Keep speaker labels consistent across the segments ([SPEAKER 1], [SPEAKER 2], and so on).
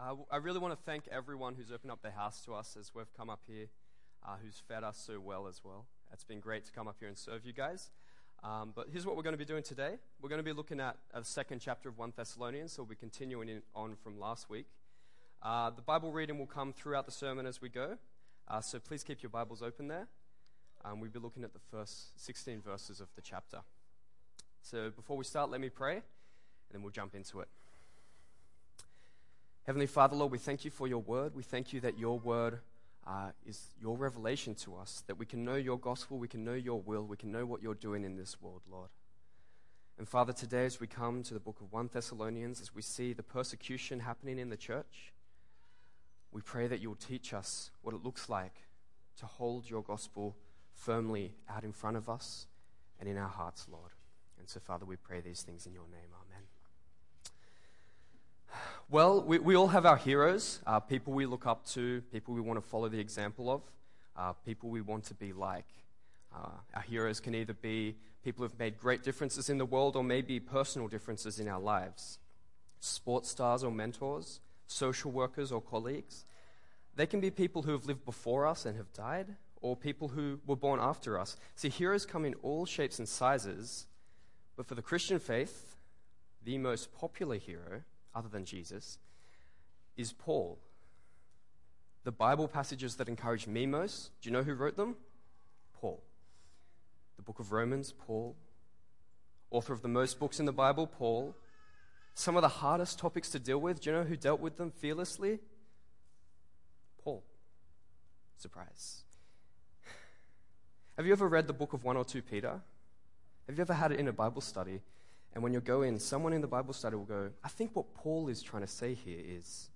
[SPEAKER 1] I really want to thank everyone who's opened up their house to us as we've come up here, who's fed us so well as well. It's been great to come up here and serve you guys. But here's what we're going to be doing today. We're going to be looking at the second chapter of 1 Thessalonians, so we'll be continuing on from last week. The Bible reading will come throughout the sermon as we go, so please keep your Bibles open there. We'll be looking at the first 16 verses of the chapter. So before we start, let me pray, and then we'll jump into it. Heavenly Father, Lord, we thank you for your word. We thank you that your word is your revelation to us, that we can know your gospel, we can know your will, we can know what you're doing in this world, Lord. And Father, today as we come to the book of 1 Thessalonians, as we see the persecution happening in the church, we pray that you'll teach us what it looks like to hold your gospel firmly out in front of us and in our hearts, Lord. And so, Father, we pray these things in your name. Amen. Well, we all have our heroes, people we look up to, people we want to follow the example of, people we want to be like. Our heroes can either be people who've made great differences in the world or maybe personal differences in our lives. Sports stars or mentors, social workers or colleagues. They can be people who have lived before us and have died, or people who were born after us. See, heroes come in all shapes and sizes, but for the Christian faith, the most popular hero, other than Jesus, is Paul. The Bible passages that encourage me most, do you know who wrote them? Paul. The book of Romans, Paul. Author of the most books in the Bible, Paul. Some of the hardest topics to deal with, do you know who dealt with them fearlessly? Paul. Surprise. Have you ever read the book of 1 or 2 Peter? Have you ever had it in a Bible study? And when you go in, someone in the Bible study will go, I think what Paul is trying to say here is,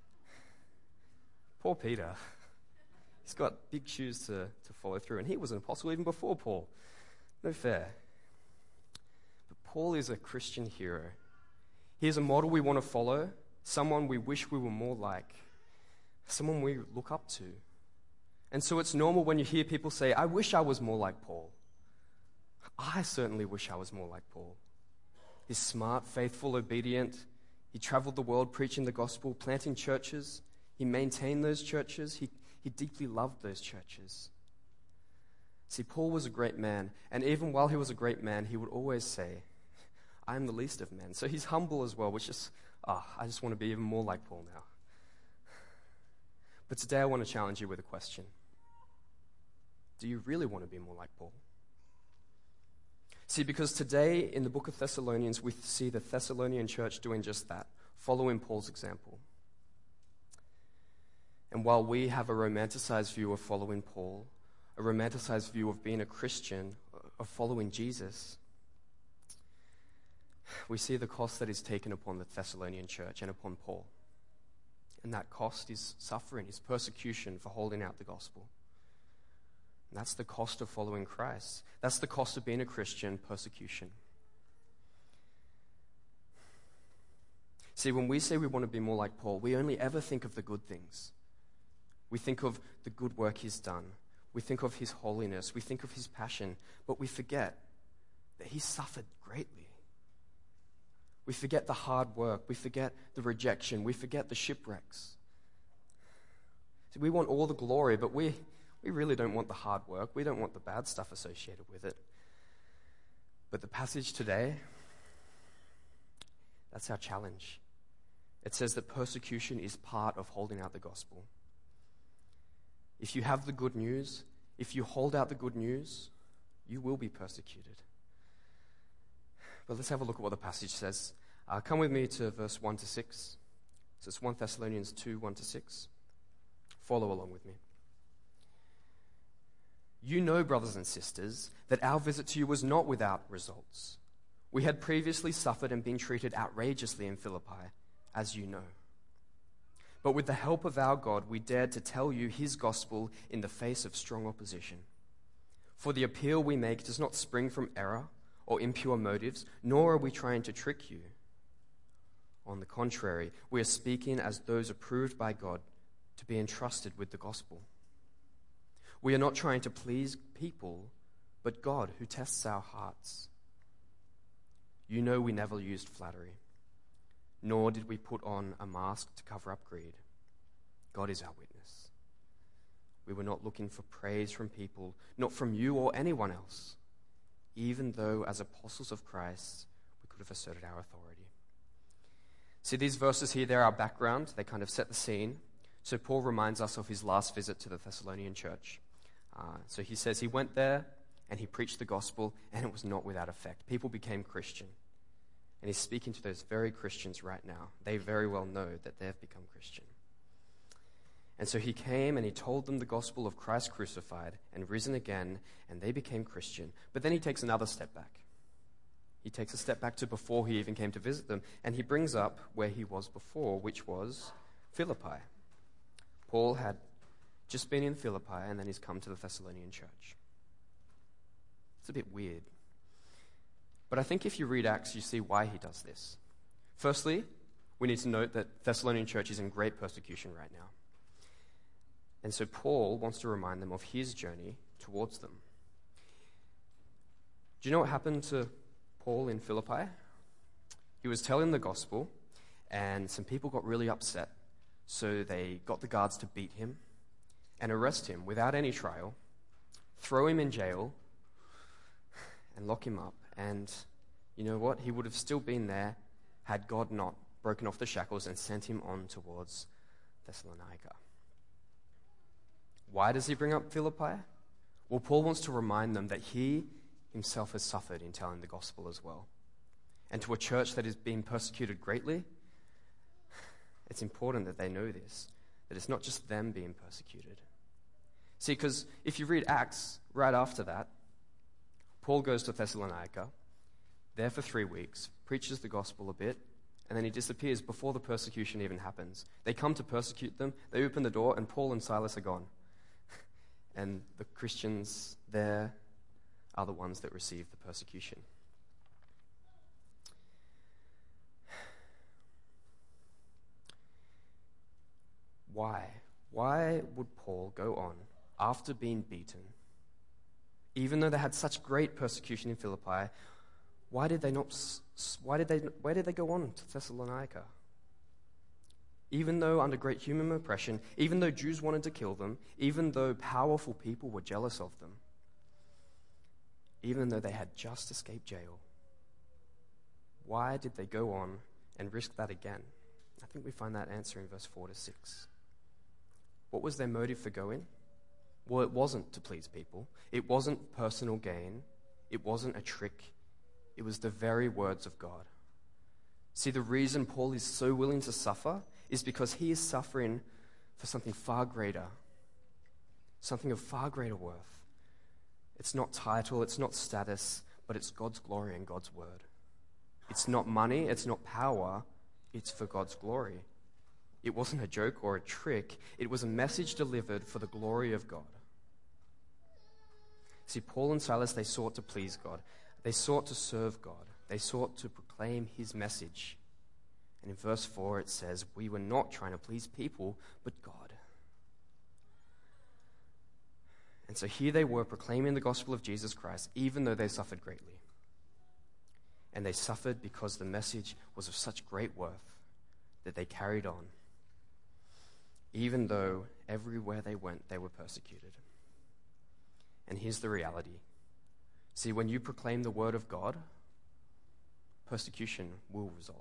[SPEAKER 1] poor Peter, he's got big shoes to follow through, and he was an apostle even before Paul. No fair. But Paul is a Christian hero. He is a model we want to follow, someone we wish we were more like, someone we look up to. And so it's normal when you hear people say, I wish I was more like Paul. I certainly wish I was more like Paul. He's smart, faithful, obedient. He traveled the world preaching the gospel, planting churches. He maintained those churches. He deeply loved those churches. See, Paul was a great man, and even while he was a great man, he would always say, I am the least of men. So he's humble as well, which is, I just want to be even more like Paul now. But today I want to challenge you with a question. Do you really want to be more like Paul? See, because today in the book of Thessalonians, we see the Thessalonian church doing just that, following Paul's example. And while we have a romanticized view of following Paul, a romanticized view of being a Christian, of following Jesus, we see the cost that is taken upon the Thessalonian church and upon Paul. And that cost is suffering, is persecution for holding out the gospel. And that's the cost of following Christ. That's the cost of being a Christian, persecution. See, when we say we want to be more like Paul, we only ever think of the good things. We think of the good work he's done. We think of his holiness. We think of his passion. But we forget that he suffered greatly. We forget the hard work. We forget the rejection. We forget the shipwrecks. See, we want all the glory, but we really don't want the hard work. We don't want the bad stuff associated with it. But the passage today, that's our challenge. It says that persecution is part of holding out the gospel. If you have the good news, if you hold out the good news, you will be persecuted. But let's have a look at what the passage says. Come with me to verse 1 to 6. So it's 1 Thessalonians 2, 1 to 6. Follow along with me. You know, brothers and sisters, that our visit to you was not without results. We had previously suffered and been treated outrageously in Philippi, as you know. But with the help of our God, we dared to tell you his gospel in the face of strong opposition. For the appeal we make does not spring from error or impure motives, nor are we trying to trick you. On the contrary, we are speaking as those approved by God to be entrusted with the gospel. We are not trying to please people, but God who tests our hearts. You know we never used flattery. nor did we put on a mask to cover up greed. God is our witness. We were not looking for praise from people, not from you or anyone else, even though as apostles of Christ, we could have asserted our authority. See, these verses here, they're our background. They kind of set the scene. So Paul reminds us of his last visit to the Thessalonian church. So he says he went there and he preached the gospel, and it was not without effect. People became Christian. And he's speaking to those very Christians right now. They very well know that they've become Christian. And so he came and he told them the gospel of Christ crucified and risen again, and they became Christian. But then he takes another step back. He takes a step back to before he even came to visit them, and he brings up where he was before, which was Philippi. Paul had just been in Philippi, and then he's come to the Thessalonian church. It's a bit weird. But I think if you read Acts, you see why he does this. Firstly, we need to note that Thessalonian church is in great persecution right now. And so Paul wants to remind them of his journey towards them. Do you know what happened to Paul in Philippi? He was telling the gospel, and some people got really upset. So they got the guards to beat him and arrest him without any trial, throw him in jail, and lock him up. And you know what? He would have still been there had God not broken off the shackles and sent him on towards Thessalonica. Why does he bring up Philippi? Well, Paul wants to remind them that he himself has suffered in telling the gospel as well. And to a church that is being persecuted greatly, it's important that they know this, that it's not just them being persecuted. See, because if you read Acts, right after that, Paul goes to Thessalonica, there for 3 weeks, preaches the gospel a bit, and then he disappears before the persecution even happens. They come to persecute them, they open the door, and Paul and Silas are gone. And the Christians there are the ones that receive the persecution. Why? Why would Paul go on after being beaten? Even though they had such great persecution in Philippi, why did they go on to Thessalonica? Even though under great human oppression, even though Jews wanted to kill them, even though powerful people were jealous of them, even though they had just escaped jail, why did they go on and risk that again? I think we find that answer in verse 4 to 6. What was their motive for going? Well, it wasn't to please people. It wasn't personal gain. It wasn't a trick. It was the very words of God. See, the reason Paul is so willing to suffer is because he is suffering for something far greater, something of far greater worth. It's not title, it's not status, but it's God's glory and God's word. It's not money, it's not power, it's for God's glory. It wasn't a joke or a trick. It was a message delivered for the glory of God. See, Paul and Silas, they sought to please God. They sought to serve God. They sought to proclaim his message. And in verse 4 it says, we were not trying to please people, but God. And so here they were proclaiming the gospel of Jesus Christ, even though they suffered greatly. And they suffered because the message was of such great worth that they carried on, even though everywhere they went, they were persecuted. And here's the reality. See, when you proclaim the word of God, persecution will result.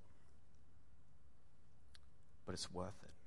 [SPEAKER 1] But it's worth it.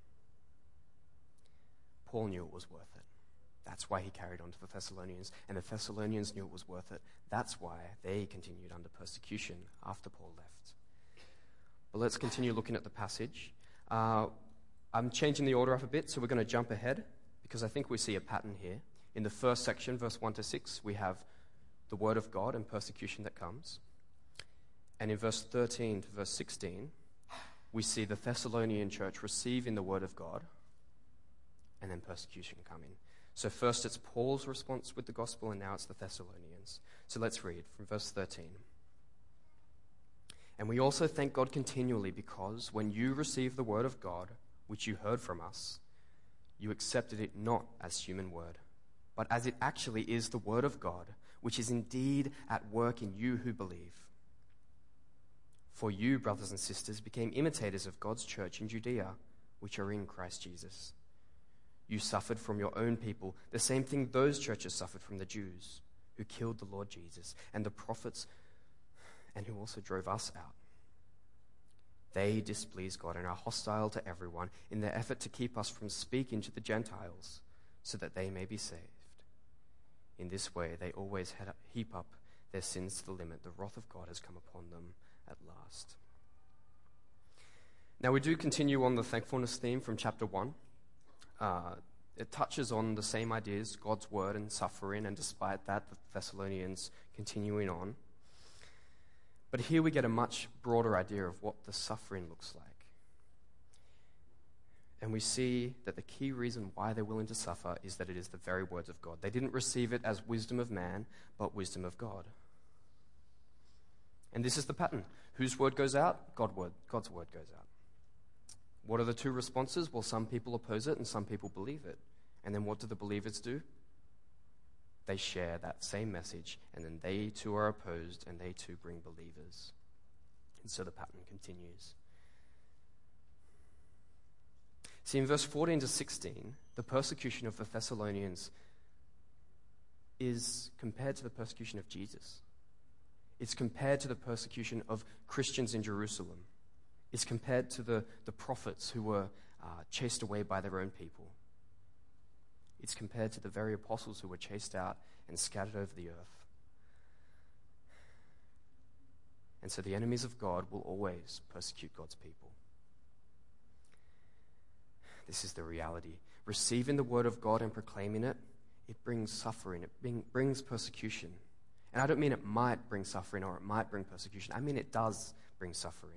[SPEAKER 1] Paul knew it was worth it. That's why he carried on to the Thessalonians, and the Thessalonians knew it was worth it. That's why they continued under persecution after Paul left. But let's continue looking at the passage. I'm changing the order up a bit, so we're going to jump ahead, because I think we see a pattern here. In the first section, verse 1 to 6, we have the word of God and persecution that comes. And in verse 13 to verse 16, we see the Thessalonian church receiving the word of God, and then persecution coming. So first it's Paul's response with the gospel, and now it's the Thessalonians. So let's read from verse 13. And we also thank God continually because when you received the word of God, which you heard from us, you accepted it not as human word, but as it actually is the word of God, which is indeed at work in you who believe. For you, brothers and sisters, became imitators of God's church in Judea, which are in Christ Jesus. You suffered from your own people the same thing those churches suffered from the Jews, who killed the Lord Jesus and the prophets, and who also drove us out. They displease God and are hostile to everyone in their effort to keep us from speaking to the Gentiles, so that they may be saved. In this way, they always heap up their sins to the limit. The wrath of God has come upon them at last. Now, we do continue on the thankfulness theme from chapter 1. It touches on the same ideas, God's word and suffering, and despite that, the Thessalonians continuing on. But here we get a much broader idea of what the suffering looks like. And we see that the key reason why they're willing to suffer is that it is the very words of God. They didn't receive it as wisdom of man, but wisdom of God. And this is the pattern. Whose word goes out? God's word goes out. What are the two responses? Well, some people oppose it and some people believe it. And then what do the believers do? They share that same message, and then they too are opposed, and they too bring believers. And so the pattern continues. See, in verse 14 to 16, the persecution of the Thessalonians is compared to the persecution of Jesus. It's compared to the persecution of Christians in Jerusalem. It's compared to the prophets who were chased away by their own people. It's compared to the very apostles who were chased out and scattered over the earth. And so the enemies of God will always persecute God's people. This is the reality. Receiving the word of God and proclaiming it, it brings suffering. It brings persecution. And I don't mean it might bring suffering or it might bring persecution. I mean it does bring suffering.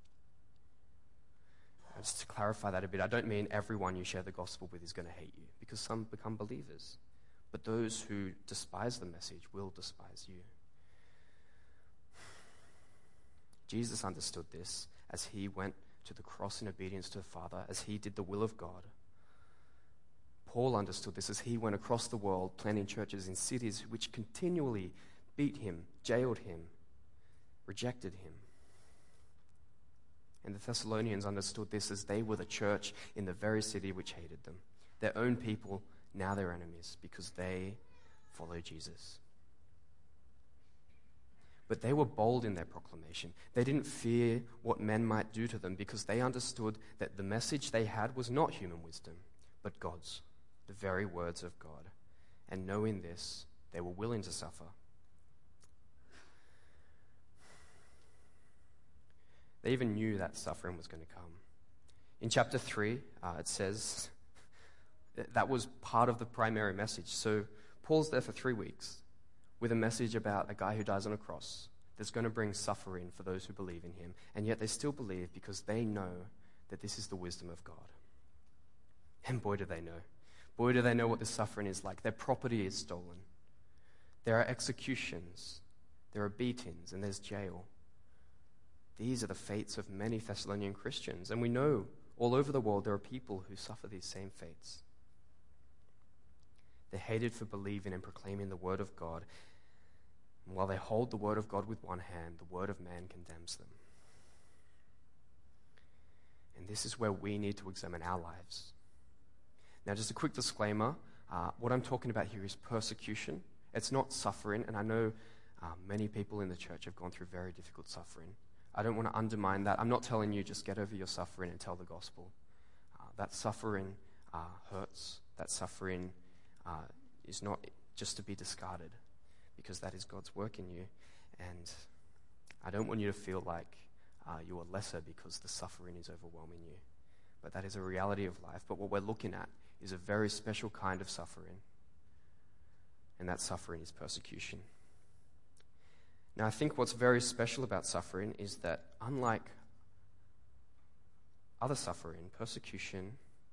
[SPEAKER 1] Just to clarify that a bit, I don't mean everyone you share the gospel with is going to hate you, because some become believers. But those who despise the message will despise you. Jesus understood this as he went to the cross in obedience to the Father, as he did the will of God. Paul understood this as he went across the world planting churches in cities which continually beat him, jailed him, rejected him. And the Thessalonians understood this as they were the church in the very city which hated them. Their own people, now their enemies, because they follow Jesus. But they were bold in their proclamation. They didn't fear what men might do to them, because they understood that the message they had was not human wisdom, but God's, the very words of God. And knowing this, they were willing to suffer. They even knew that suffering was going to come. In chapter 3, it says that was part of the primary message. So Paul's there for 3 weeks with a message about a guy who dies on a cross that's going to bring suffering for those who believe in him. And yet they still believe because they know that this is the wisdom of God. And boy, do they know. Boy, do they know what this suffering is like. Their property is stolen. There are executions. There are beatings. And there's jail. These are the fates of many Thessalonian Christians. And we know all over the world there are people who suffer these same fates. They're hated for believing and proclaiming the word of God. And while they hold the word of God with one hand, the word of man condemns them. And this is where we need to examine our lives. Now, just a quick disclaimer. What I'm talking about here is persecution. It's not suffering. And I know many people in the church have gone through very difficult suffering. I don't want to undermine that. I'm not telling you just get over your suffering and tell the gospel. That suffering hurts. That suffering is not just to be discarded, because that is God's work in you. And I don't want you to feel like you are lesser because the suffering is overwhelming you. But that is a reality of life. But what we're looking at is a very special kind of suffering. And that suffering is persecution. Now, I think what's very special about suffering is that unlike other suffering, persecution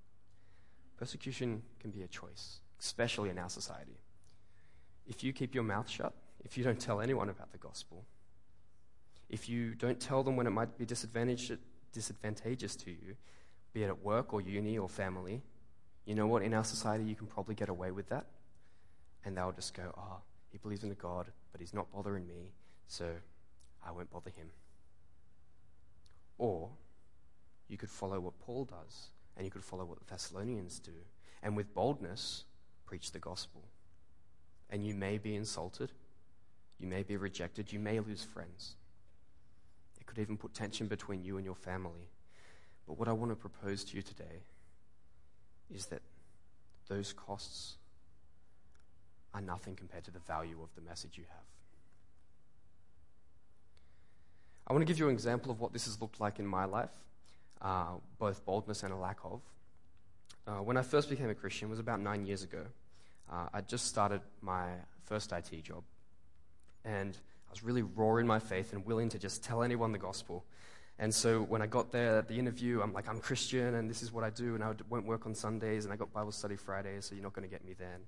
[SPEAKER 1] can be a choice, especially in our society. If you keep your mouth shut, if you don't tell anyone about the gospel, if you don't tell them when it might be disadvantageous to you, be it at work or uni or family, you know what? In our society, you can probably get away with that. And they'll just go, oh, he believes in a God, but he's not bothering me, so I won't bother him. Or you could follow what Paul does, and you could follow what the Thessalonians do, and with boldness, preach the gospel. And you may be insulted, you may be rejected, you may lose friends. It could even put tension between you and your family. But what I want to propose to you today is that those costs are nothing compared to the value of the message you have. I want to give you an example of what this has looked like in my life, both boldness and a lack of. When I first became a Christian, it was about 9 years ago. I just started my first IT job, and I was really raw in my faith and willing to just tell anyone the gospel. And so when I got there at the interview, I'm like, I'm Christian, and this is what I do, and I won't work on Sundays, and I got Bible study Fridays, so you're not going to get me then.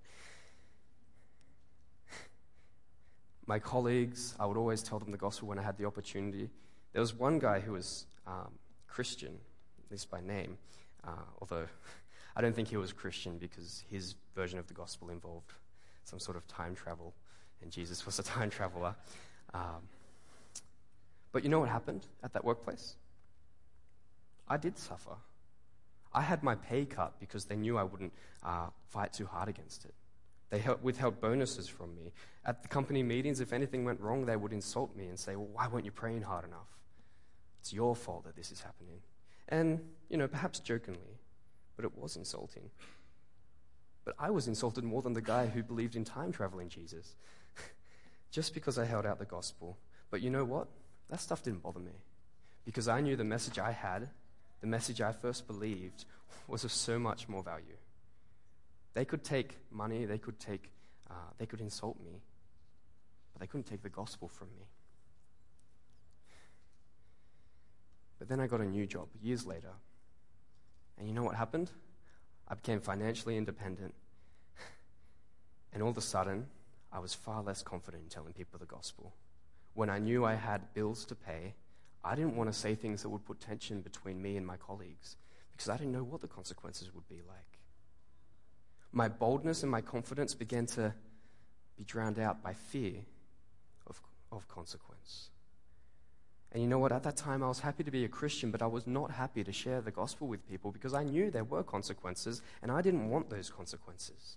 [SPEAKER 1] My colleagues, I would always tell them the gospel when I had the opportunity. There was one guy who was Christian, at least by name, although I don't think he was Christian because his version of the gospel involved some sort of time travel, and Jesus was a time traveler. But you know what happened at that workplace? I did suffer. I had my pay cut because they knew I wouldn't fight too hard against it. They withheld bonuses from me. At the company meetings, if anything went wrong, they would insult me and say, well, why weren't you praying hard enough? It's your fault that this is happening. And, perhaps jokingly, but it was insulting. But I was insulted more than the guy who believed in time traveling Jesus, just because I held out the gospel. But you know what? That stuff didn't bother me, because I knew the message I had, the message I first believed, was of so much more value. They could take money, they could insult me, but they couldn't take the gospel from me. But then I got a new job years later, and you know what happened? I became financially independent, and all of a sudden, I was far less confident in telling people the gospel. When I knew I had bills to pay, I didn't want to say things that would put tension between me and my colleagues, because I didn't know what the consequences would be like. My boldness and my confidence began to be drowned out by fear of consequence. And you know what? At that time, I was happy to be a Christian, but I was not happy to share the gospel with people because I knew there were consequences, and I didn't want those consequences.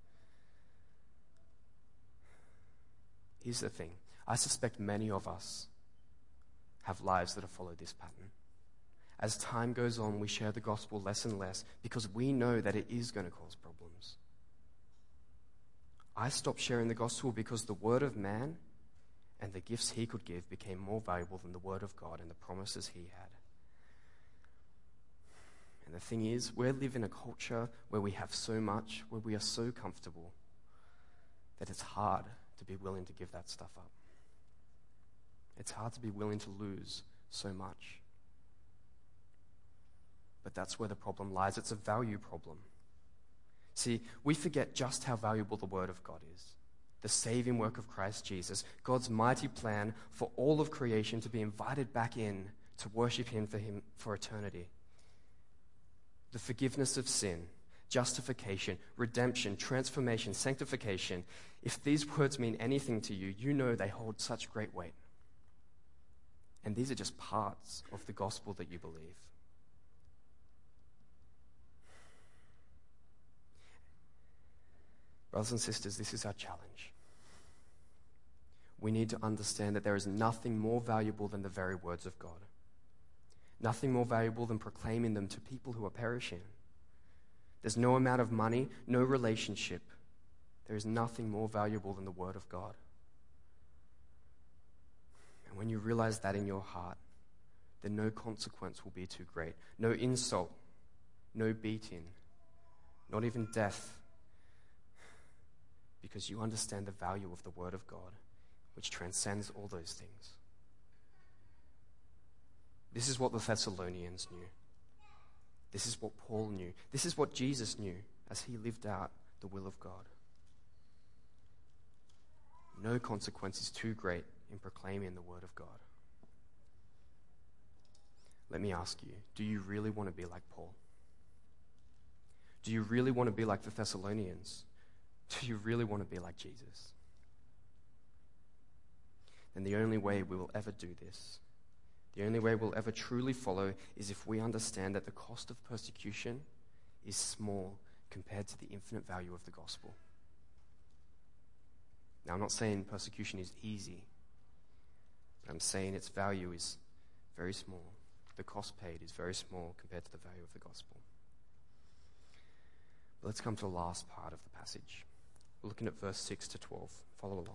[SPEAKER 1] Here's the thing. I suspect many of us have lives that have followed this pattern. As time goes on, we share the gospel less and less because we know that it is going to cause problems. I stopped sharing the gospel because the word of man and the gifts he could give became more valuable than the word of God and the promises he had. And the thing is, we live in a culture where we have so much, where we are so comfortable, that it's hard to be willing to give that stuff up. It's hard to be willing to lose so much. But that's where the problem lies. It's a value problem. See, we forget just how valuable the Word of God is. The saving work of Christ Jesus, God's mighty plan for all of creation to be invited back in to worship Him for eternity. The forgiveness of sin, justification, redemption, transformation, sanctification. If these words mean anything to you, you know they hold such great weight. And these are just parts of the gospel that you believe. Brothers and sisters, this is our challenge. We need to understand that there is nothing more valuable than the very words of God. Nothing more valuable than proclaiming them to people who are perishing. There's no amount of money, no relationship. There is nothing more valuable than the Word of God. And when you realize that in your heart, then no consequence will be too great. No insult, no beating, not even death. Because you understand the value of the Word of God, which transcends all those things. This is what the Thessalonians knew. This is what Paul knew. This is what Jesus knew as he lived out the will of God. No consequence is too great in proclaiming the Word of God. Let me ask you, do you really want to be like Paul? Do you really want to be like the Thessalonians? Do you really want to be like Jesus? And the only way we will ever do this The only way we'll ever truly follow is if we understand that the cost of persecution is small compared to the infinite value of the gospel. Now, I'm not saying persecution is easy, but I'm saying its value is very small. The cost paid is very small compared to the value of the gospel. But let's come to the last part of the passage. We're looking at verse 6 to 12. Follow along.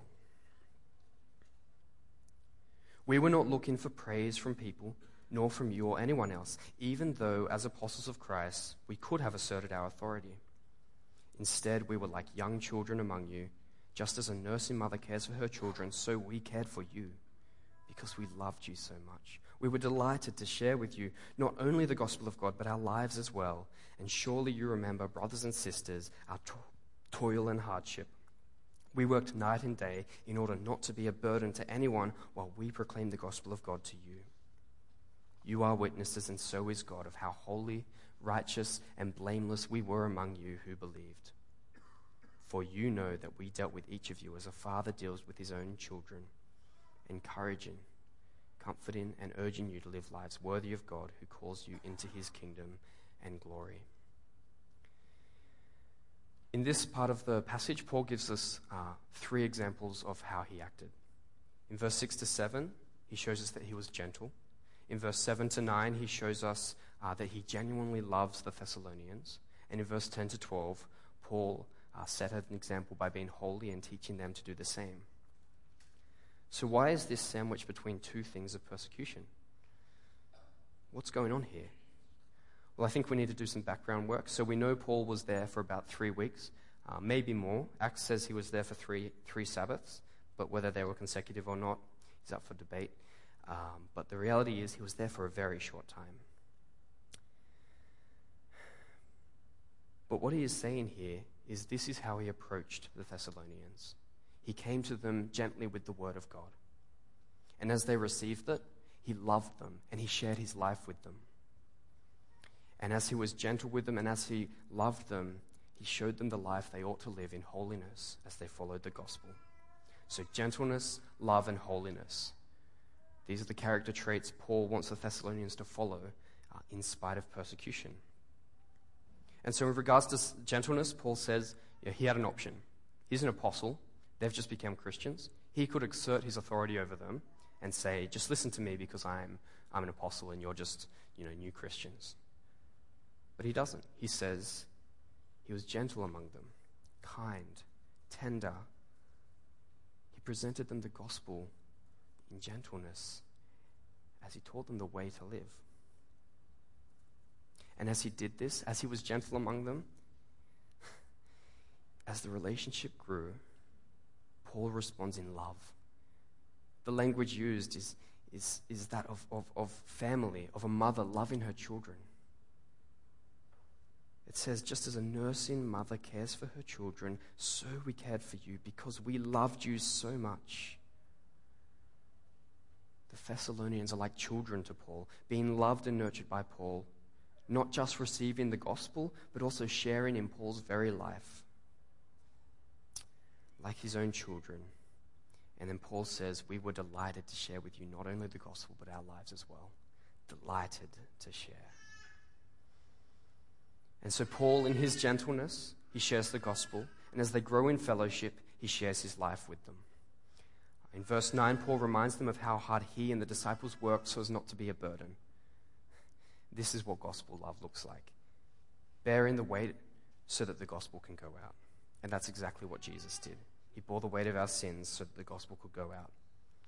[SPEAKER 1] We were not looking for praise from people, nor from you or anyone else, even though as apostles of Christ we could have asserted our authority. Instead, we were like young children among you. Just as a nursing mother cares for her children, so we cared for you, because we loved you so much. We were delighted to share with you not only the gospel of God, but our lives as well. And surely you remember, brothers and sisters, our toil and hardship. We worked night and day in order not to be a burden to anyone while we proclaim the gospel of God to you. You are witnesses, and so is God, of how holy, righteous, and blameless we were among you who believed. For you know that we dealt with each of you as a father deals with his own children, encouraging, comforting, and urging you to live lives worthy of God who calls you into his kingdom and glory. In this part of the passage, Paul gives us 3 examples of how he acted. In verse 6 to 7, he shows us that he was gentle. In verse 7 to 9, he shows us that he genuinely loves the Thessalonians. And in verse 10 to 12, Paul set an example by being holy and teaching them to do the same. So why is this sandwiched between 2 things of persecution? What's going on here? Well, I think we need to do some background work. So we know Paul was there for about 3 weeks, maybe more. Acts says he was there for three Sabbaths, but whether they were consecutive or not is up for debate. But the reality is he was there for a very short time. But what he is saying here is this is how he approached the Thessalonians. He came to them gently with the word of God. And as they received it, he loved them and he shared his life with them. And as he was gentle with them and as he loved them, he showed them the life they ought to live in holiness as they followed the gospel. So gentleness, love, and holiness. These are the character traits Paul wants the Thessalonians to follow in spite of persecution. And so in regards to gentleness, Paul says he had an option. He's an apostle. They've just become Christians. He could exert his authority over them and say, just listen to me because I'm an apostle and you're just new Christians. But he doesn't. He says he was gentle among them, kind, tender. He presented them the gospel in gentleness as he taught them the way to live. And as he did this, as he was gentle among them, as the relationship grew, Paul responds in love. The language used is that of family, of a mother loving her children. It says, just as a nursing mother cares for her children, so we cared for you because we loved you so much. The Thessalonians are like children to Paul, being loved and nurtured by Paul, not just receiving the gospel, but also sharing in Paul's very life, like his own children. And then Paul says, we were delighted to share with you not only the gospel, but our lives as well. Delighted to share. And so Paul, in his gentleness, he shares the gospel. And as they grow in fellowship, he shares his life with them. In verse 9, Paul reminds them of how hard he and the disciples worked so as not to be a burden. This is what gospel love looks like. Bearing the weight so that the gospel can go out. And that's exactly what Jesus did. He bore the weight of our sins so that the gospel could go out.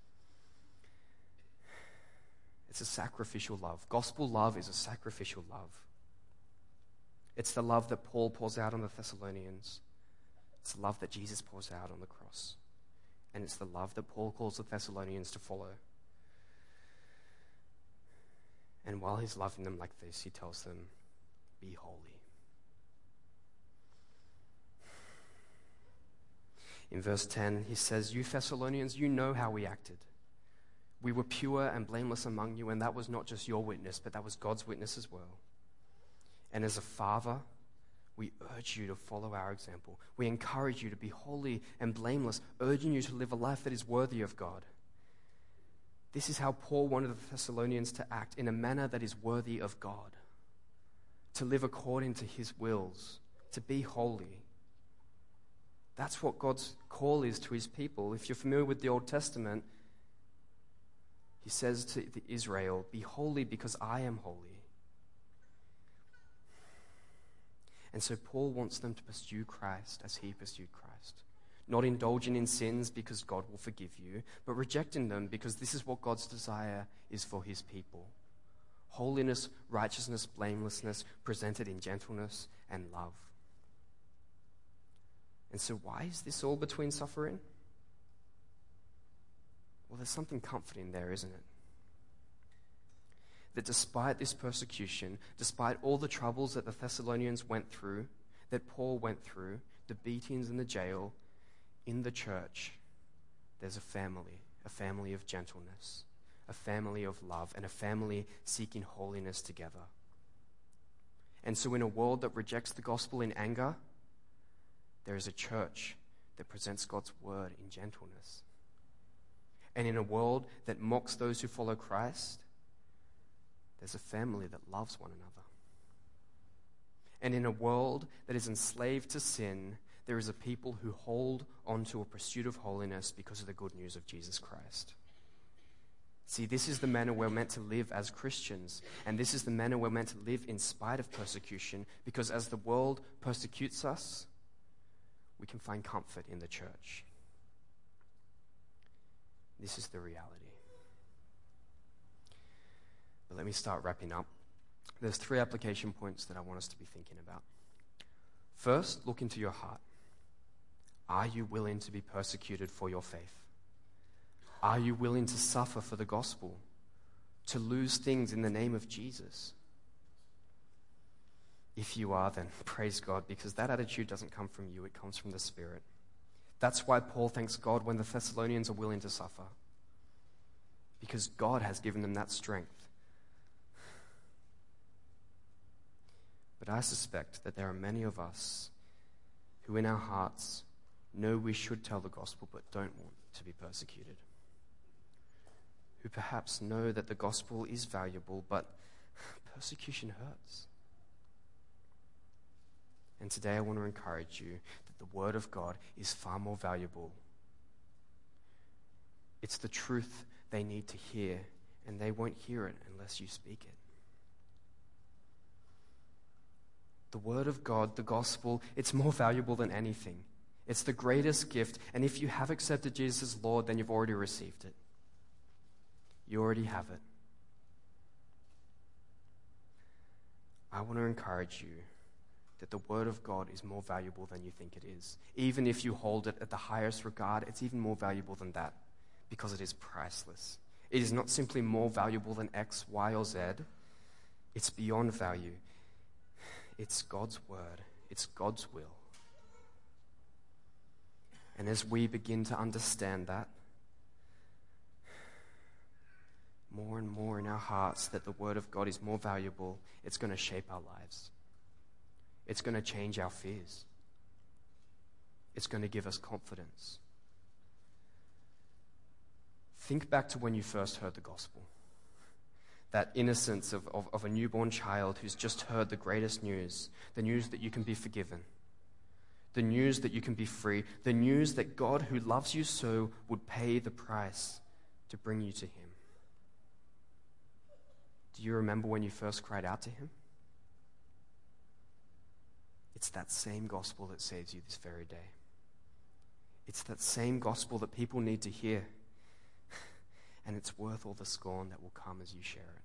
[SPEAKER 1] It's a sacrificial love. Gospel love is a sacrificial love. It's the love that Paul pours out on the Thessalonians. It's the love that Jesus pours out on the cross. And it's the love that Paul calls the Thessalonians to follow. And while he's loving them like this, he tells them, be holy. In verse 10, he says, you Thessalonians, you know how we acted. We were pure and blameless among you, and that was not just your witness, but that was God's witness as well. And as a father, we urge you to follow our example. We encourage you to be holy and blameless, urging you to live a life that is worthy of God. This is how Paul wanted the Thessalonians to act, in a manner that is worthy of God, to live according to his wills, to be holy. That's what God's call is to his people. If you're familiar with the Old Testament, he says to Israel, "Be holy because I am holy." And so Paul wants them to pursue Christ as he pursued Christ. Not indulging in sins because God will forgive you, but rejecting them because this is what God's desire is for his people. Holiness, righteousness, blamelessness, presented in gentleness and love. And so why is this all between suffering? Well, there's something comforting there, isn't it? That despite this persecution, despite all the troubles that the Thessalonians went through, that Paul went through, the beatings in the jail, in the church, there's a family of gentleness, a family of love, and a family seeking holiness together. And so in a world that rejects the gospel in anger, there is a church that presents God's word in gentleness. And in a world that mocks those who follow Christ, there's a family that loves one another. And in a world that is enslaved to sin, there is a people who hold on to a pursuit of holiness because of the good news of Jesus Christ. See, this is the manner we're meant to live as Christians, and this is the manner we're meant to live in spite of persecution, because as the world persecutes us, we can find comfort in the church. This is the reality. But let me start wrapping up. There's 3 application points that I want us to be thinking about. First, look into your heart. Are you willing to be persecuted for your faith? Are you willing to suffer for the gospel? To lose things in the name of Jesus? If you are, then praise God, because that attitude doesn't come from you, it comes from the Spirit. That's why Paul thanks God when the Thessalonians are willing to suffer, because God has given them that strength. But I suspect that there are many of us who in our hearts know we should tell the gospel but don't want to be persecuted. Who perhaps know that the gospel is valuable, but persecution hurts. And today I want to encourage you that the word of God is far more valuable. It's the truth they need to hear, and they won't hear it unless you speak it. The word of God, the gospel, it's more valuable than anything. It's the greatest gift, and if you have accepted Jesus as Lord, then you've already received it. You already have it. I want to encourage you that the word of God is more valuable than you think it is. Even if you hold it at the highest regard, it's even more valuable than that, because it is priceless. It is not simply more valuable than X, Y, or Z. It's beyond value. It's God's word. It's God's will. And as we begin to understand that, more and more in our hearts that the word of God is more valuable, it's going to shape our lives. It's going to change our fears. It's going to give us confidence. Think back to when you first heard the gospel. That innocence of a newborn child who's just heard the greatest news, the news that you can be forgiven, the news that you can be free, the news that God, who loves you so, would pay the price to bring you to him. Do you remember when you first cried out to him? It's that same gospel that saves you this very day. It's that same gospel that people need to hear. And it's worth all the scorn that will come as you share it.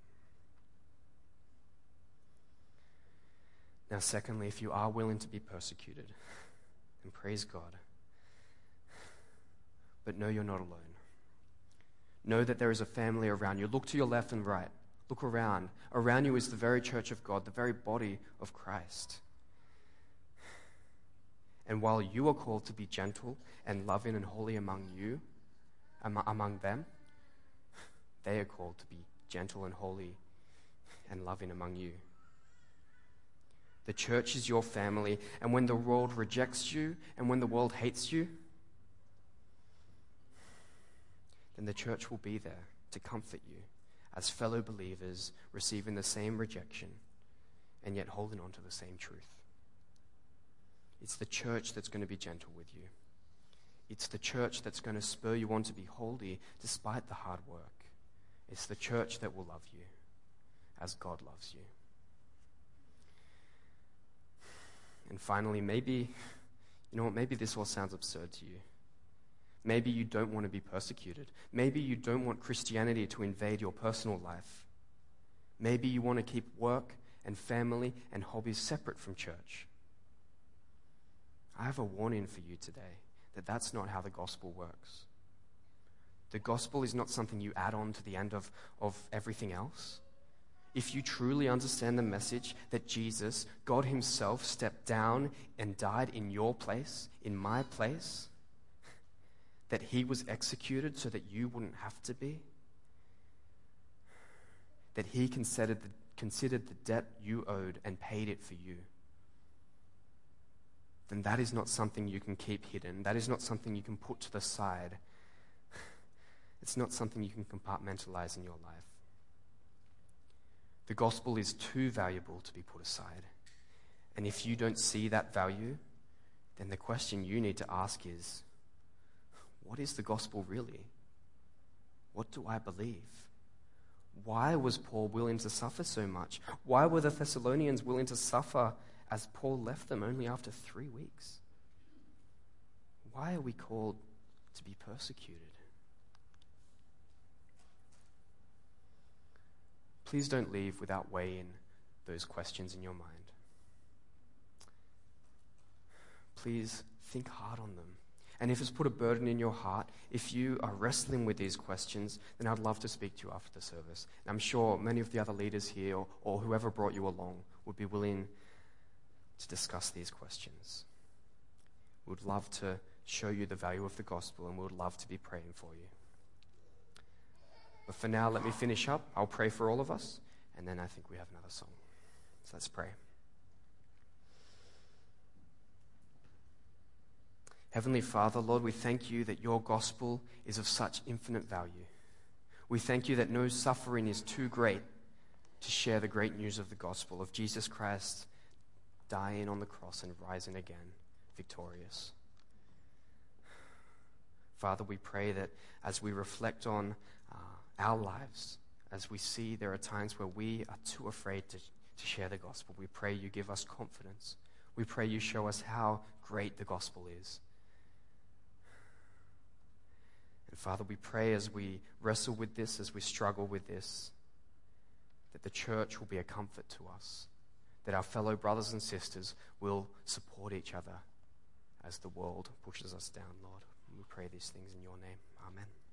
[SPEAKER 1] Now, secondly, if you are willing to be persecuted, then praise God. But know you're not alone. Know that there is a family around you. Look to your left and right. Look around. Around you is the very church of God, the very body of Christ. And while you are called to be gentle and loving and holy among them, they are called to be gentle and holy and loving among you. The church is your family, and when the world rejects you and when the world hates you, then the church will be there to comfort you as fellow believers receiving the same rejection and yet holding on to the same truth. It's the church that's going to be gentle with you. It's the church that's going to spur you on to be holy despite the hard work. It's the church that will love you as God loves you. And finally, maybe this all sounds absurd to you. Maybe you don't want to be persecuted. Maybe you don't want Christianity to invade your personal life. Maybe you want to keep work and family and hobbies separate from church. I have a warning for you today that that's not how the gospel works. The gospel is not something you add on to the end of everything else. If you truly understand the message that Jesus, God himself, stepped down and died in your place, in my place, that he was executed so that you wouldn't have to be, that he considered the debt you owed and paid it for you, then that is not something you can keep hidden. That is not something you can put to the side. It's not something you can compartmentalize in your life. The gospel is too valuable to be put aside. And if you don't see that value, then the question you need to ask is, what is the gospel really? What do I believe? Why was Paul willing to suffer so much? Why were the Thessalonians willing to suffer as Paul left them only after 3 weeks? Why are we called to be persecuted? Please don't leave without weighing those questions in your mind. Please think hard on them. And if it's put a burden in your heart, if you are wrestling with these questions, then I'd love to speak to you after the service. And I'm sure many of the other leaders here or whoever brought you along would be willing to discuss these questions. We would love to show you the value of the gospel, and we would love to be praying for you. But for now, let me finish up. I'll pray for all of us, and then I think we have another song. So let's pray. Heavenly Father, Lord, we thank you that your gospel is of such infinite value. We thank you that no suffering is too great to share the great news of the gospel, of Jesus Christ dying on the cross and rising again, victorious. Father, we pray that as we reflect on our lives, as we see there are times where we are too afraid to share the gospel, we pray you give us confidence. We pray you show us how great the gospel is. And Father, we pray as we wrestle with this, as we struggle with this, that the church will be a comfort to us, that our fellow brothers and sisters will support each other as the world pushes us down, Lord. And we pray these things in your name. Amen.